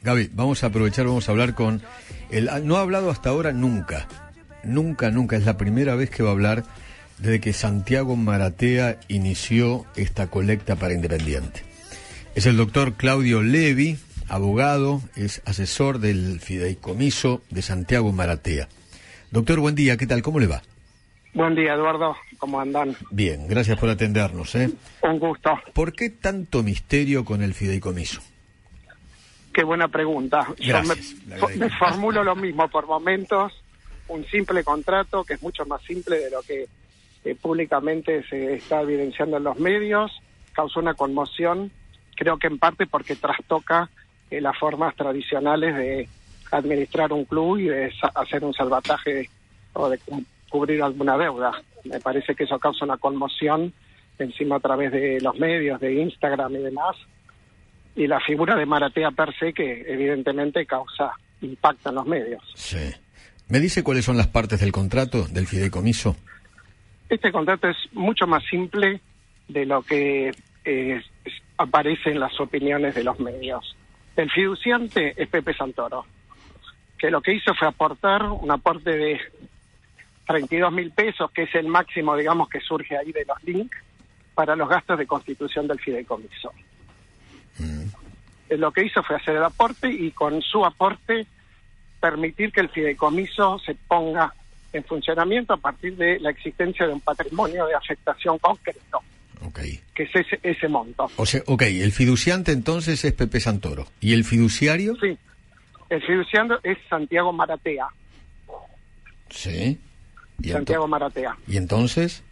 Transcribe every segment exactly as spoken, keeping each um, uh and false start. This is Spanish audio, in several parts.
Gaby, vamos a aprovechar, vamos a hablar con... el No ha hablado hasta ahora nunca, nunca, nunca, es la primera vez que va a hablar desde que Santiago Maratea inició esta colecta para Independiente. Es el doctor Claudio Levi, abogado, es asesor del fideicomiso de Santiago Maratea. Doctor, buen día, ¿qué tal? ¿Cómo le va? Buen día, Eduardo. ¿Cómo andan? Bien, gracias por atendernos, ¿eh? Un gusto. ¿Por qué tanto misterio con el fideicomiso? Qué buena pregunta. Gracias, Yo me, me formulo lo mismo por momentos. Un simple contrato que es mucho más simple de lo que eh, públicamente se está evidenciando en los medios. Causó una conmoción, creo que en parte porque trastoca eh, las formas tradicionales de administrar un club y de sa- hacer un salvataje o de cu- cubrir alguna deuda. Me parece que eso causa una conmoción encima a través de los medios, de Instagram y demás. Y la figura de Maratea per se, que evidentemente causa impacto en los medios. Sí. ¿Me dice cuáles son las partes del contrato, del fideicomiso? Este contrato es mucho más simple de lo que eh, es- aparece en las opiniones de los medios. El fiduciante es Pepe Santoro, que lo que hizo fue aportar un aporte de treinta y dos mil pesos, que es el máximo, digamos, que surge ahí de los links, para los gastos de constitución del fideicomiso. Lo que hizo fue hacer el aporte y con su aporte permitir que el fideicomiso se ponga en funcionamiento a partir de la existencia de un patrimonio de afectación concreto, Okay. que es ese, ese monto. O sea, ok, el fiduciante entonces es Pepe Santoro. ¿Y el fiduciario? Sí, el fiduciario es Santiago Maratea. Sí. ¿Y Santiago ento- Maratea. ¿Y entonces?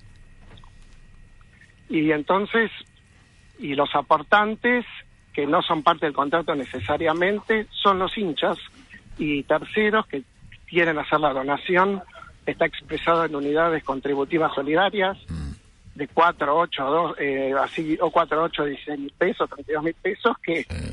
Y entonces, y los aportantes, que no son parte del contrato necesariamente, son los hinchas y terceros que quieren hacer la donación. Está expresado en unidades contributivas solidarias de cuatro, ocho, dos, eh, así, o cuatro, ocho, dieciséis mil pesos, treinta y dos mil pesos, que Eh,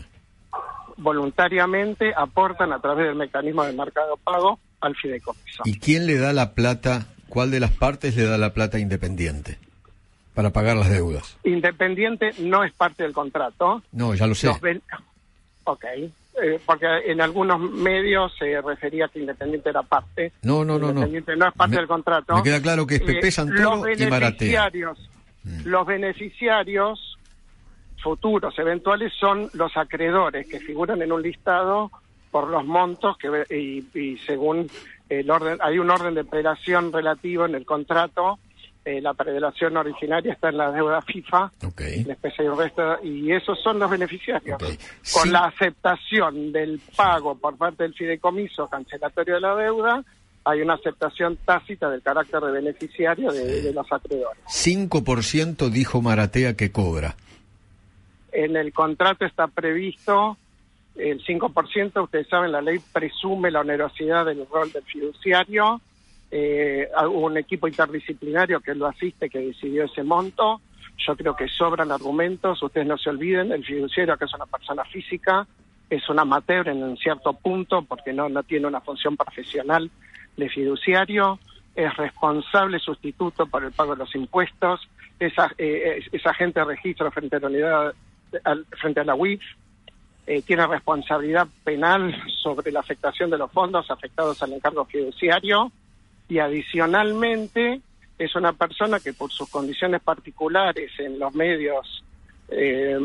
voluntariamente aportan a través del mecanismo de mercado pago al fideicomiso. ¿Y quién le da la plata, cuál de las partes le da la plata a Independiente para pagar las deudas? Independiente no es parte del contrato. No, ya lo sé. Los ven- Ok, eh, porque en algunos medios se refería que Independiente era parte. No, no, no, no. Independiente no es parte Me- del contrato. me queda claro que es Pepe Eh, Santoro los y Maratea. beneficiarios, Los beneficiarios futuros, eventuales, son los acreedores que figuran en un listado por los montos que ve- y, y según el orden, hay un orden de prelación relativo en el contrato. Eh, la prelación originaria está en la deuda FIFA, Ok. la especie y el resto, y esos son los beneficiarios. Ok. Con Sí. la aceptación del pago por parte del fideicomiso cancelatorio de la deuda, hay una aceptación tácita del carácter de beneficiario de, de los acreedores. cinco por ciento dijo Maratea que cobra. En el contrato está previsto el cinco por ciento, ustedes saben, la ley presume la onerosidad del rol del fiduciario. Eh, hubo un equipo interdisciplinario que lo asiste, que decidió ese monto. Yo creo que sobran argumentos, ustedes no se olviden, el fiduciario, que es una persona física, es un amateur en un cierto punto, porque no, no tiene una función profesional de fiduciario, es responsable sustituto por el pago de los impuestos, es, eh, es, es agente de registro frente a la unidad, al, frente a la U I F, eh, tiene responsabilidad penal sobre la afectación de los fondos afectados al encargo fiduciario, y adicionalmente es una persona que por sus condiciones particulares en los medios eh,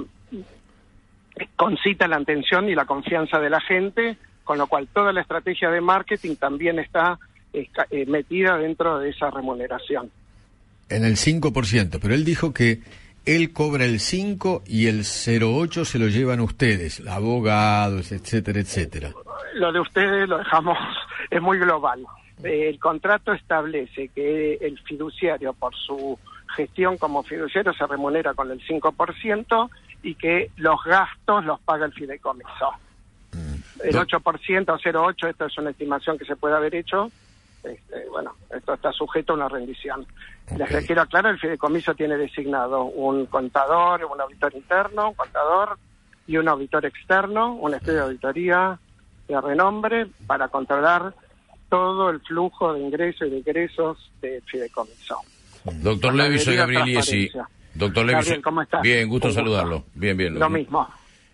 concita la atención y la confianza de la gente, con lo cual toda la estrategia de marketing también está eh, eh, metida dentro de esa remuneración. En el cinco por ciento, pero él dijo que él cobra el cinco y el cero coma ocho se lo llevan ustedes, abogados, etcétera, etcétera. Lo de ustedes lo dejamos, es muy global. El contrato establece que el fiduciario, por su gestión como fiduciario, se remunera con el cinco por ciento y que los gastos los paga el fideicomiso. Mm. El ocho por ciento o cero coma ocho, esto es una estimación que se puede haber hecho. Este, bueno, esto está sujeto a una rendición. Okay. Les quiero aclarar, el fideicomiso tiene designado un contador, un auditor interno, un contador y un auditor externo, un estudio de auditoría de renombre para controlar todo el flujo de ingresos y de egresos del fideicomiso. Doctor Levi, soy Gabriel Iesi. Doctor Levi, Gabriel, ¿cómo estás? Bien, gusto Un saludarlo. Gusto. Bien, bien. Lo mismo.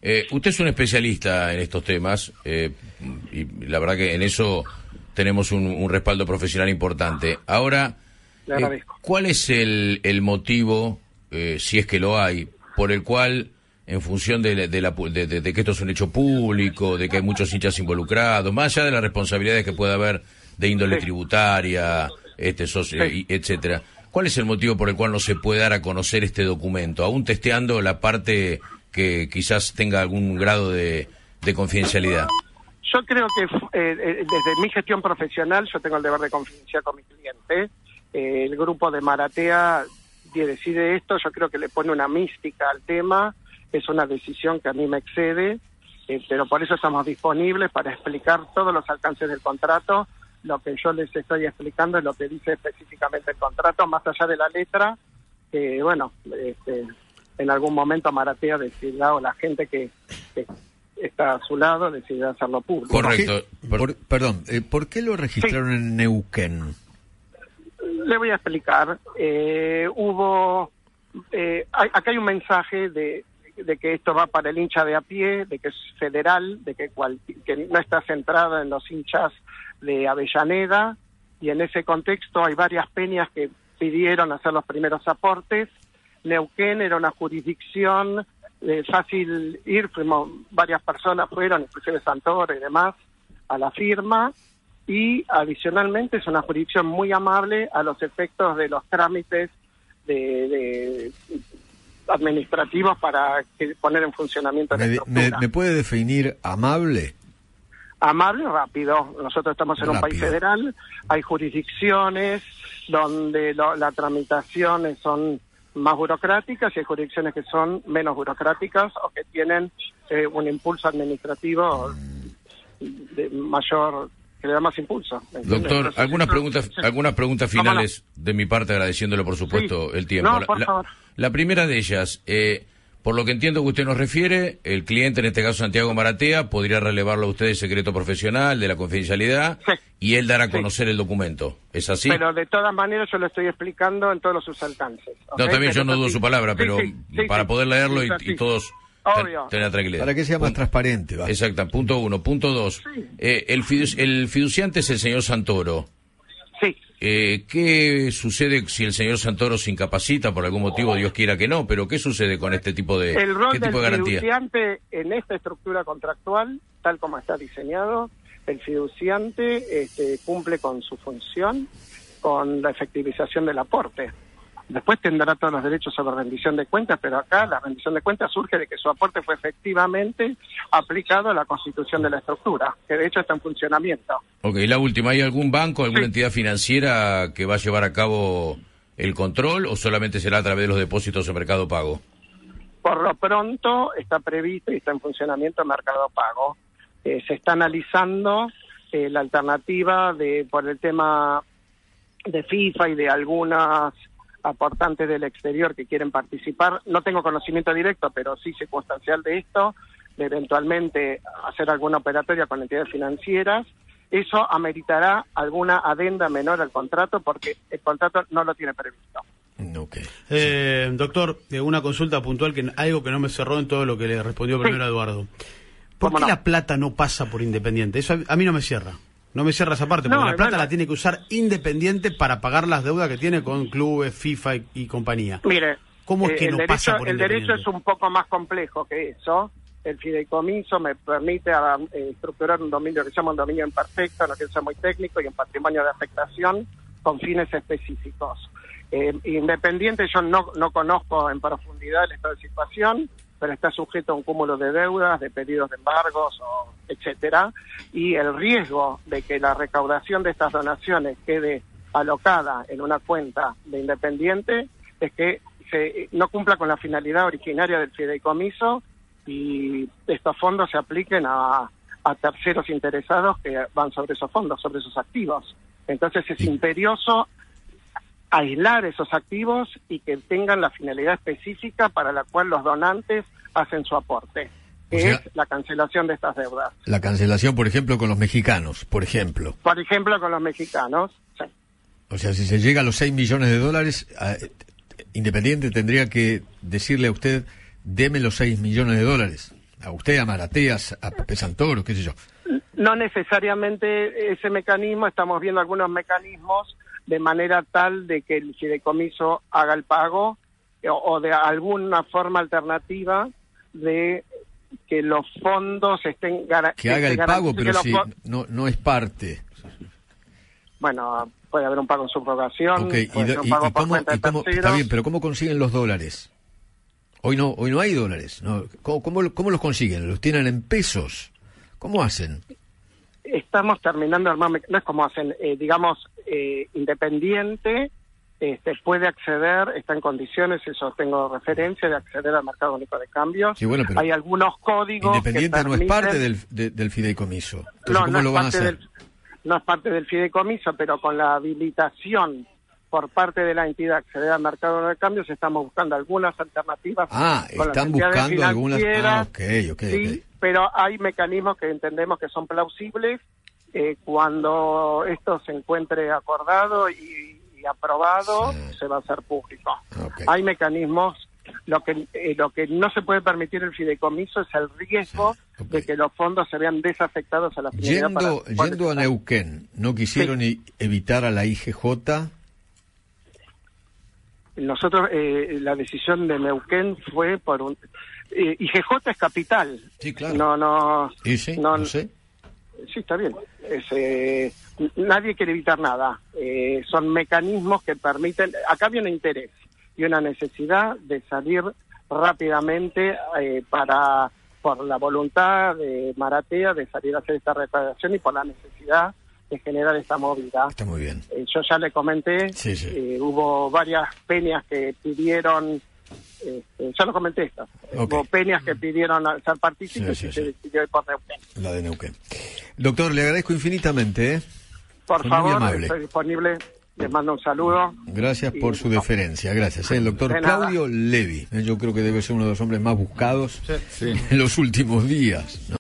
Eh, usted es un especialista en estos temas eh, y la verdad que en eso tenemos un, un respaldo profesional importante. Ahora, eh, ¿cuál es el, el motivo, eh, si es que lo hay, por el cual, en función de, de, la, de, de, de que esto es un hecho público, de que hay muchos hinchas involucrados, más allá de las responsabilidades que pueda haber de índole sí. tributaria, este, socio, sí. etcétera, ¿cuál es el motivo por el cual no se puede dar a conocer este documento, aún testeando la parte que quizás tenga algún grado de, de confidencialidad? Yo creo que eh, desde mi gestión profesional yo tengo el deber de confidenciar con mi cliente. Eh, el grupo de Maratea decide esto, yo creo que le pone una mística al tema, es una decisión que a mí me excede, eh, pero por eso estamos disponibles para explicar todos los alcances del contrato. Lo que yo les estoy explicando es lo que dice específicamente el contrato, más allá de la letra, que eh, bueno, este, en algún momento Maratea decidirá, o la gente que, que está a su lado decidirá hacerlo público. Correcto. Por, perdón, eh, ¿por qué lo registraron sí. en Neuquén? Le voy a explicar. Eh, hubo, eh, hay, acá hay un mensaje de, de que esto va para el hincha de a pie, de que es federal, de que, cual, que no está centrada en los hinchas de Avellaneda, y en ese contexto hay varias peñas que pidieron hacer los primeros aportes. Neuquén era una jurisdicción eh, fácil ir, fuimos, varias personas fueron, inclusive Santoro y demás, a la firma, y adicionalmente es una jurisdicción muy amable a los efectos de los trámites de, de administrativos para que, poner en funcionamiento la estructura. ¿Me, me puede definir amable? Amable y rápido. Nosotros estamos en rápido. un país federal, hay jurisdicciones donde lo, las tramitaciones son más burocráticas y hay jurisdicciones que son menos burocráticas o que tienen eh, un impulso administrativo de mayor, que le da más impulso. ¿Entiendes? Doctor, Entonces, algunas eso, preguntas sí. algunas preguntas finales de mi parte, agradeciéndole por supuesto sí. el tiempo. No, por la, favor. la primera de ellas, eh, por lo que entiendo que usted nos refiere, el cliente, en este caso Santiago Maratea, podría relevarlo a usted del secreto profesional, de la confidencialidad, sí. y él dará a conocer sí. el documento. ¿Es así? Pero de todas maneras yo lo estoy explicando en todos sus alcances. ¿Okay? No, también pero yo no dudo sí. su palabra, pero sí, sí, para sí, poder leerlo sí, y, y todos ten, tener tranquilidad. Para que sea más punto, transparente. ¿Va? Exacto, punto uno. Punto dos, sí. eh, el, fidu, el fiduciante es el señor Santoro. Sí. Eh, ¿Qué sucede si el señor Santoro se incapacita por algún motivo, Dios quiera que no, pero qué sucede con este tipo de, el rol ¿qué del tipo de garantía? Fiduciante en esta estructura contractual, tal como está diseñado, el fiduciante este, cumple con su función, con la efectivización del aporte. Después tendrá todos los derechos sobre rendición de cuentas, pero acá la rendición de cuentas surge de que su aporte fue efectivamente aplicado a la constitución de la estructura, que de hecho está en funcionamiento. Ok, la última, ¿hay algún banco, alguna sí. entidad financiera que va a llevar a cabo el control o solamente será a través de los depósitos en Mercado Pago? Por lo pronto está previsto y está en funcionamiento el Mercado Pago. Eh, se está analizando eh, la alternativa de por el tema de FIFA y de algunas aportantes del exterior que quieren participar. No tengo conocimiento directo, pero sí circunstancial de esto, de eventualmente hacer alguna operatoria con entidades financieras. Eso ameritará alguna adenda menor al contrato porque el contrato no lo tiene previsto. Okay. Eh, doctor, una consulta puntual, que algo que no me cerró en todo lo que le respondió primero a Eduardo. ¿Por qué no? la plata no pasa por Independiente? Eso a, a mí no me cierra. No me cierra esa parte, porque no, la plata bueno. la tiene que usar Independiente para pagar las deudas que tiene con clubes, FIFA y, y compañía. Mire, ¿cómo es que eh, no derecho, pasa por el Independiente? El derecho es un poco más complejo que eso. El fideicomiso me permite a, eh, estructurar un dominio que se llama un dominio imperfecto, no quiero ser muy técnico, y un patrimonio de afectación con fines específicos. Eh, Independiente yo no, no conozco en profundidad el estado de situación, pero está sujeto a un cúmulo de deudas, de pedidos de embargos, o etcétera, y el riesgo de que la recaudación de estas donaciones quede alocada en una cuenta de Independiente es que se, no cumpla con la finalidad originaria del fideicomiso y estos fondos se apliquen a, a terceros interesados que van sobre esos fondos, sobre esos activos. Entonces es imperioso aislar esos activos y que tengan la finalidad específica para la cual los donantes hacen su aporte, que o sea, es la cancelación de estas deudas. La cancelación, por ejemplo, con los mexicanos, por ejemplo. Por ejemplo, con los mexicanos, sí. O sea, si se llega a los seis millones de dólares, eh, Independiente tendría que decirle a usted, deme los seis millones de dólares. A usted, a Marateas, a Pepe Santoro, qué sé yo. No necesariamente ese mecanismo, estamos viendo algunos mecanismos de manera tal de que el fideicomiso haga el pago o, o de alguna forma alternativa de que los fondos estén garantizados. Que haga el pago, pero si no, no es parte. Bueno, puede haber un pago en subrogación. Okay. ¿Y, y, y, cómo, y cómo, está bien, pero ¿cómo consiguen los dólares? Hoy no hoy no hay dólares. ¿no? ¿Cómo, cómo, ¿Cómo los consiguen? ¿Los tienen en pesos? ¿Cómo hacen? Estamos terminando de armar, no es como hacen, eh, digamos, eh, Independiente este, puede acceder, está en condiciones, eso tengo referencia, de acceder al mercado único de cambios. Sí, bueno, pero hay algunos códigos Independiente que no permiten... es parte del, de, del fideicomiso. Entonces, no, ¿cómo no lo es van a parte hacer? Del, no es parte del fideicomiso, pero con la habilitación por parte de la entidad acceder al mercado de cambios, estamos buscando algunas alternativas. Ah, están buscando algunas... Ah, ok, ok, sí, okay. Pero hay mecanismos que entendemos que son plausibles. Eh, cuando esto se encuentre acordado y, y aprobado, sí. se va a hacer público. Okay. Hay mecanismos. Lo que eh, lo que no se puede permitir el fideicomiso es el riesgo sí. okay. de que los fondos se vean desafectados a la finalidad. Yendo, para, yendo a Neuquén, ¿no quisieron sí. evitar a la I G J? Nosotros, eh, la decisión de Neuquén fue por un... Eh, I G J es capital. Sí, claro. No, no... ¿Y sí? No, no sé. Sí, está bien. Es, eh, nadie quiere evitar nada. Eh, son mecanismos que permiten... Acá había un interés y una necesidad de salir rápidamente eh, para por la voluntad de Maratea de salir a hacer esta recaudación y por la necesidad de generar esta movida. Está muy bien. Eh, yo ya le comenté, sí, sí. Eh, hubo varias peñas que pidieron, eh, ya lo comenté esto, okay. hubo peñas que pidieron ser partícipes sí, sí, y sí. se decidió ir por Neuquén. La de Neuquén. Doctor, le agradezco infinitamente. ¿eh? Por Fue favor, estoy disponible. Les mando un saludo. Gracias por su deferencia, gracias. ¿eh? El doctor De Claudio Levi, yo creo que debe ser uno de los hombres más buscados sí, sí. en los últimos días, ¿no?